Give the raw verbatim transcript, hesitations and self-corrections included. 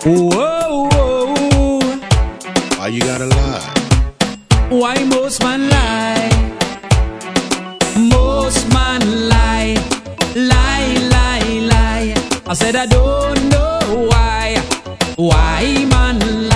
Whoa, whoa. Why you gotta lie? Why most man lie? Most man lie. Lie, lie, lie. I said I don't know why. Why man lie?